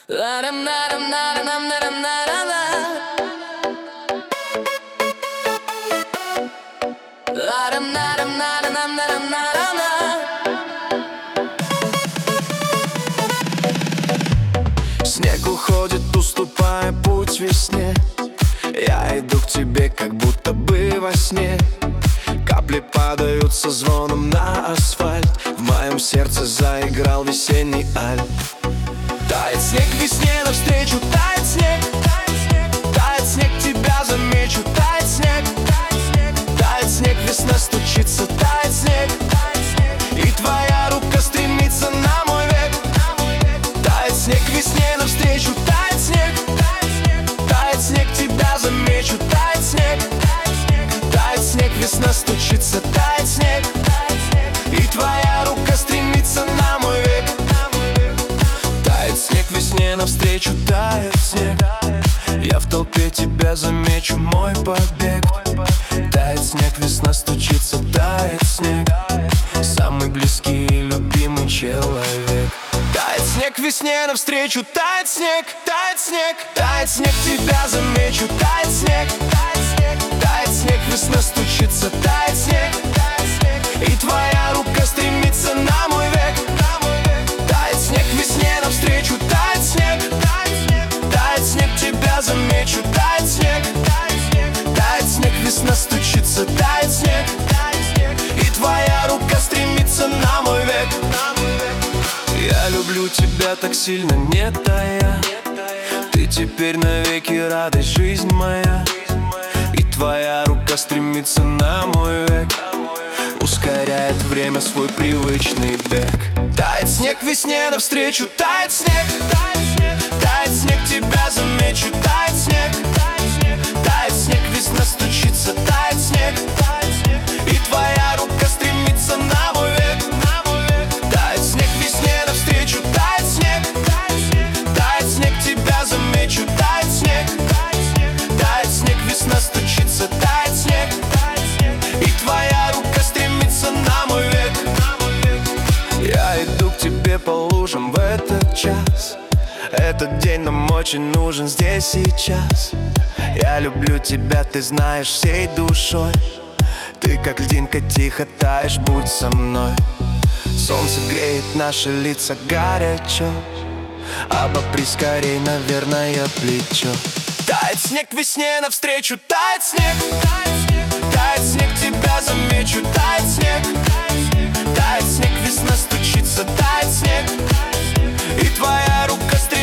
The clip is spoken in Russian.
Снег уходит, уступая путь весне. Я иду к тебе, как будто бы во сне. Капли падают со звоном на асфальт. В моем сердце заиграл весенний альт. Тает снег весне навстречу, тает снег. Тает снег, тебя замечу, тает снег. Тает снег, весна стучится, тает снег. И твоя рука стремится на мой век. Тает снег весне навстречу, тает снег. Тает снег, тебя замечу, тает снег. Тает снег, весна стучится, тает снег. И твоя рука стремится на мой век. Тает снег весне навстречу, тает снег. Я в толпе тебя замечу, мой побег. Тает снег, весна стучится, тает снег. Самый близкий и любимый человек. Тает снег весне навстречу, тает снег. Тает снег, тает снег, тебя замечу, тает снег. Тает снег, весна стучится, тает снег. И твоя рука стремится на мой век. Тает снег весне навстречу, тает снег. Тает снег, тебя замечу, тает снег. Тает снег, весна стучится, тает снег. И твоя рука стремится на мой век. Я люблю тебя так сильно, не тая. Ты теперь навеки радость, жизнь моя. И твоя рука стремится на мой век. Ускоряет время свой привычный бег. Тает снег весне навстречу, тает снег. Тает снег, тебя замечу, тает снег. Тает снег, весна стучится, тает снег. И твоя рука стремится на мой век. Тает снег весне навстречу, тает снег. Тает снег, тебя замечу, тает снег. Тает снег, весна стучится, тает снег. И твоя рука стремится на мой век. Я иду к тебе по лужам в этот час. Этот день нам очень нужен здесь сейчас. Я люблю тебя, ты знаешь, всей душой. Ты как льдинка тихо таешь, будь со мной. Солнце греет наши лица горячо. Обопри скорей, наверное, плечо. Тает снег весне навстречу, тает снег. Тает снег, тебя замечу, тает снег. Тает снег, весна стучится, тает снег. И твоя рука стремится